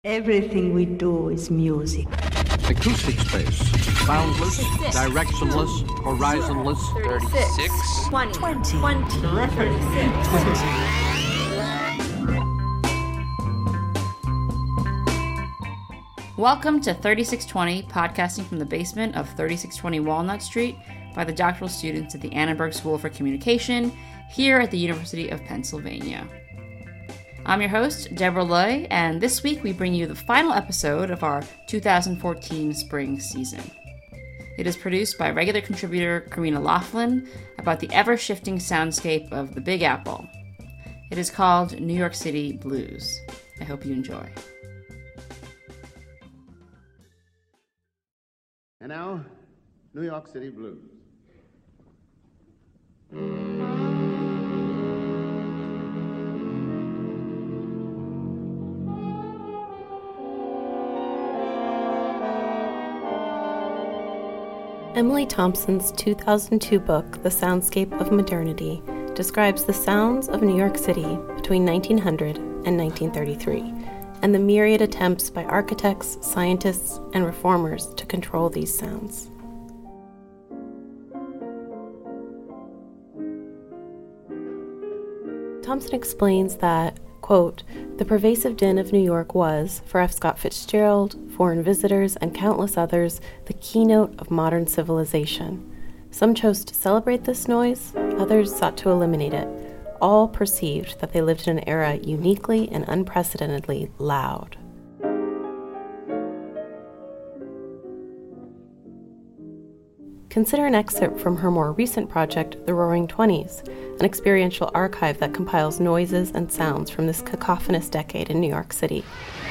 Everything we do is music. Acoustic space. Boundless, directionless, horizonless. 36. 20. 20. Welcome to 3620, podcasting from the basement of 3620 Walnut Street by the doctoral students at the Annenberg School for Communication here at the University of Pennsylvania. I'm your host, Deborah Loy, and this week we bring you the final episode of our 2014 spring season. It is produced by regular contributor Karina Laughlin about the ever-shifting soundscape of the Big Apple. It is called New York City Blues. I hope you enjoy. And now, New York City Blues. Emily Thompson's 2002 book, The Soundscape of Modernity, describes the sounds of New York City between 1900 and 1933, and the myriad attempts by architects, scientists, and reformers to control these sounds. Thompson explains that, quote, "The pervasive din of New York was, for F. Scott Fitzgerald, foreign visitors, and countless others, the keynote of modern civilization. Some chose to celebrate this noise, others sought to eliminate it. All perceived that they lived in an era uniquely and unprecedentedly loud." Consider an excerpt from her more recent project, The Roaring Twenties, an experiential archive that compiles noises and sounds from this cacophonous decade in New York City.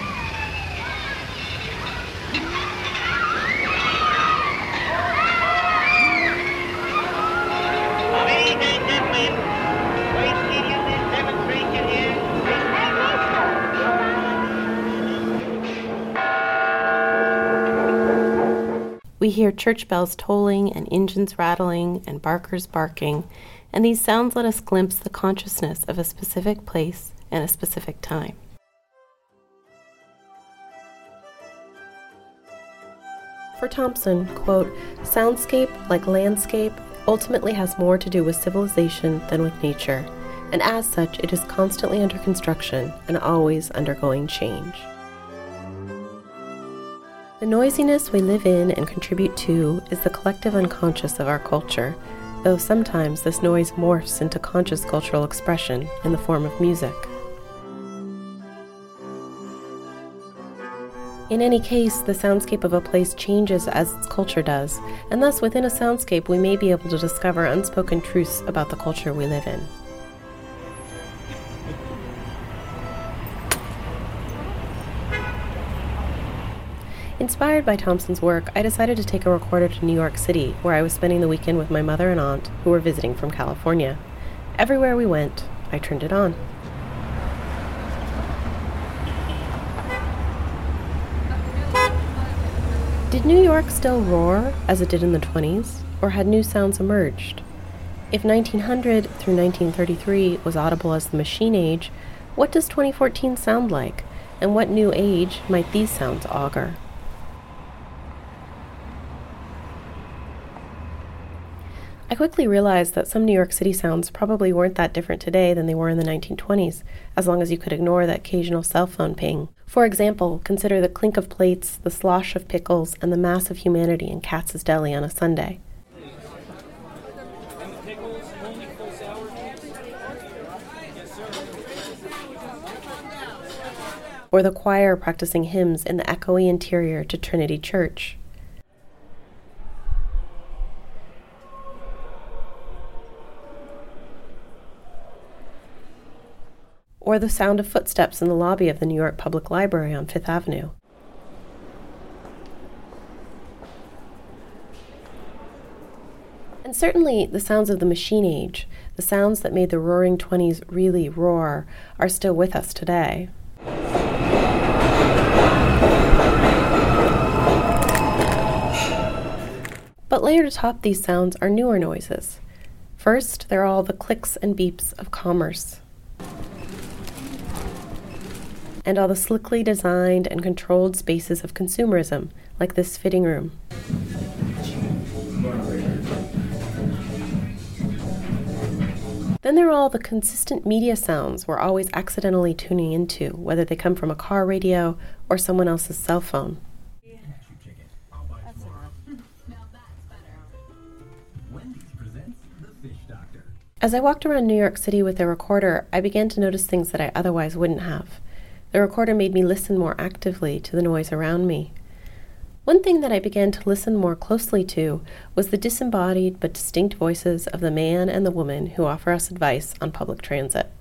We hear church bells tolling and engines rattling and barkers barking, and these sounds let us glimpse the consciousness of a specific place and a specific time. For Thompson, quote, "Soundscape, like landscape, ultimately has more to do with civilization than with nature, and as such it is constantly under construction and always undergoing change. The noisiness we live in and contribute to is the collective unconscious of our culture, though sometimes this noise morphs into conscious cultural expression in the form of music. In any case, the soundscape of a place changes as its culture does, and thus within a soundscape we may be able to discover unspoken truths about the culture we live in." Inspired by Thompson's work, I decided to take a recorder to New York City, where I was spending the weekend with my mother and aunt, who were visiting from California. Everywhere we went, I turned it on. Did New York still roar as it did in the 20s, or had new sounds emerged? If 1900 through 1933 was audible as the machine age, what does 2014 sound like, and what new age might these sounds augur? I quickly realized that some New York City sounds probably weren't that different today than they were in the 1920s, as long as you could ignore the occasional cell phone ping. For example, consider the clink of plates, the slosh of pickles, and the mass of humanity in Katz's Deli on a Sunday. Or the choir practicing hymns in the echoey interior to Trinity Church. Or the sound of footsteps in the lobby of the New York Public Library on Fifth Avenue. And certainly the sounds of the machine age, the sounds that made the Roaring Twenties really roar, are still with us today. But layered atop these sounds are newer noises. First, there are all the clicks and beeps of commerce. and all the slickly designed and controlled spaces of consumerism, like this fitting room. Then there are all the consistent media sounds we're always accidentally tuning into, whether they come from a car radio or someone else's cell phone. As I walked around New York City with the recorder, I began to notice things that I otherwise wouldn't have. The recorder made me listen more actively to the noise around me. One thing that I began to listen more closely to was the disembodied but distinct voices of the man and the woman who offer us advice on public transit.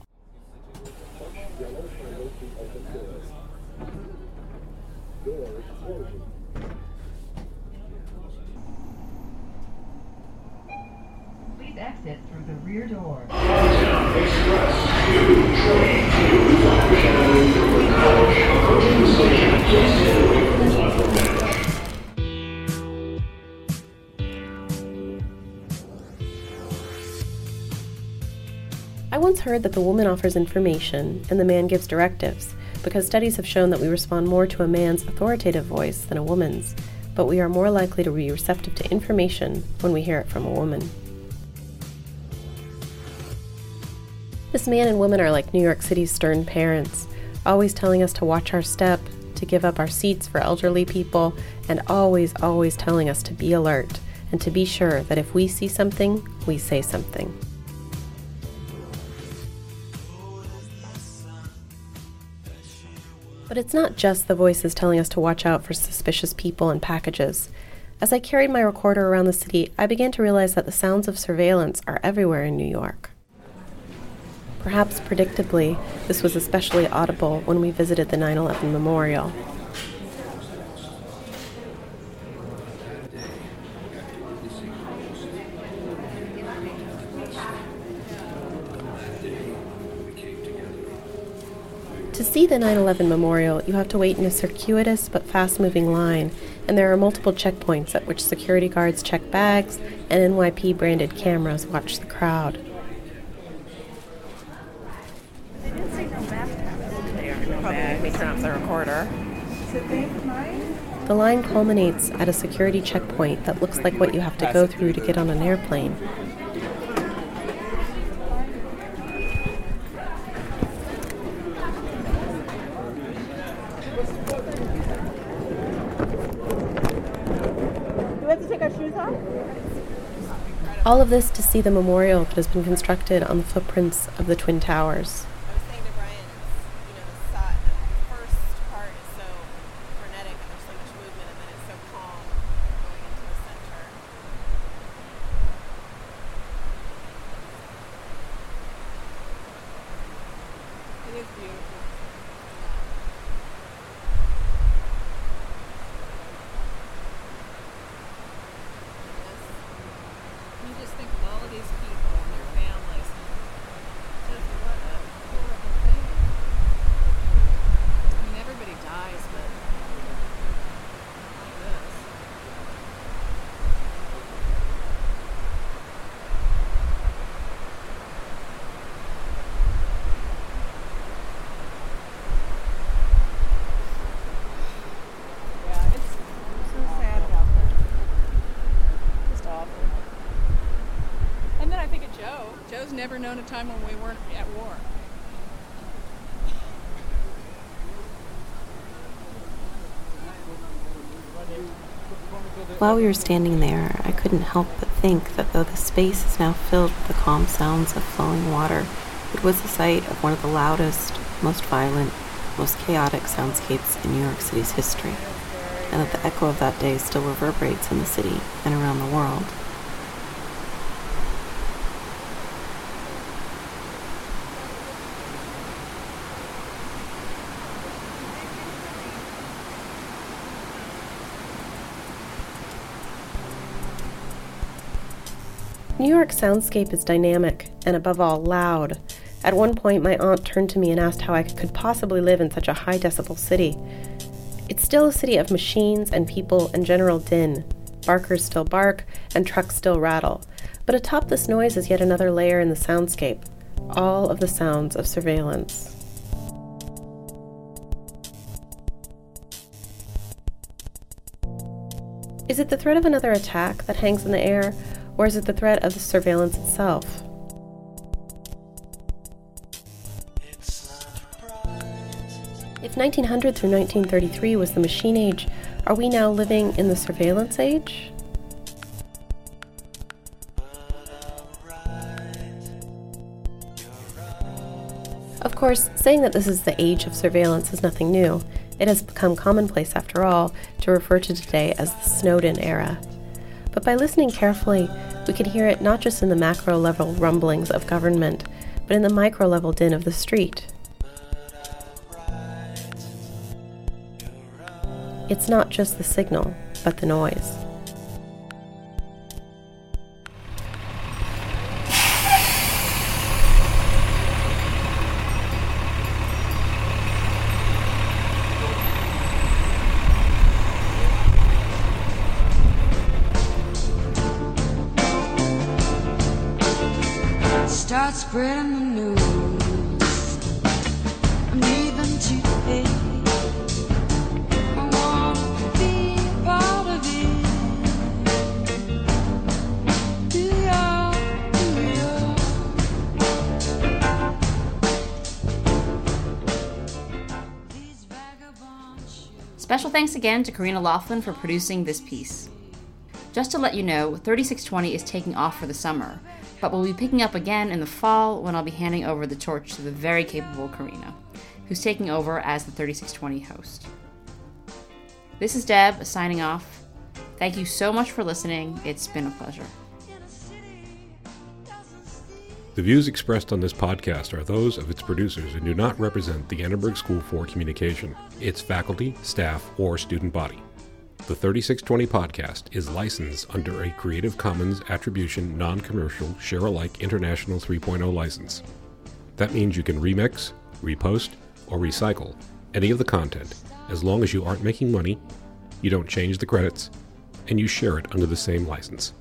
Please exit through the rear door. I once heard that the woman offers information and the man gives directives, because studies have shown that we respond more to a man's authoritative voice than a woman's, but we are more likely to be receptive to information when we hear it from a woman. This man and woman are like New York City's stern parents, always telling us to watch our step, to give up our seats for elderly people, and always telling us to be alert and to be sure that if we see something, we say something. But it's not just the voices telling us to watch out for suspicious people and packages. As I carried my recorder around the city, I began to realize that the sounds of surveillance are everywhere in New York. Perhaps predictably, this was especially audible when we visited the 9/11 memorial. To see the 9/11 memorial, you have to wait in a circuitous but fast-moving line, and there are multiple checkpoints at which security guards check bags and NYP-branded cameras watch the crowd. They didn't say no bathtub. They are no Let me turn off the recorder. Did they mine? The line culminates at a security checkpoint that looks like what you have to go through to get on an airplane. All of this to see the memorial that has been constructed on the footprints of the Twin Towers. I was saying to Brian, the first part is so frenetic and there's so much movement, and then it's so calm going into the center. It is beautiful. You just think of all of these people and their families. Just what a horrible thing. I mean, everybody dies, but like this. Yeah, it's so sad about that. Just awful. And then I think of Joe. Joe's never known a time when we weren't at war. While we were standing there, I couldn't help but think that though the space is now filled with the calm sounds of flowing water, it was the site of one of the loudest, most violent, most chaotic soundscapes in New York City's history, and that the echo of that day still reverberates in the city and around the world. New York's soundscape is dynamic and, above all, loud. At one point, my aunt turned to me and asked how I could possibly live in such a high-decibel city. It's still a city of machines and people and general din. Barkers still bark, and trucks still rattle. But atop this noise is yet another layer in the soundscape, all of the sounds of surveillance. Is it the threat of another attack that hangs in the air, or is it the threat of the surveillance itself? If 1900 through 1933 was the machine age, are we now living in the surveillance age? Of course, saying that this is the age of surveillance is nothing new. It has become commonplace, after all, to refer to today as the Snowden era. But by listening carefully, we can hear it not just in the macro-level rumblings of government, but in the micro-level din of the street. It's not just the signal, but the noise. Start spreading the news. I'm leaving today. I want to be a part of it. Do y'all, do y'all? These vagabond shoes. Special thanks again to Karina Laughlin for producing this piece. Just to let you know, 3620 is taking off for the summer, but we'll be picking up again in the fall when I'll be handing over the torch to the very capable Karina, who's taking over as the 3620 host. This is Deb, signing off. Thank you so much for listening. It's been a pleasure. The views expressed on this podcast are those of its producers and do not represent the Annenberg School for Communication, its faculty, staff, or student body. The 3620 podcast is licensed under a Creative Commons Attribution Non-Commercial Share-alike International 3.0 license. That means you can remix, repost, or recycle any of the content as long as you aren't making money, you don't change the credits, and you share it under the same license.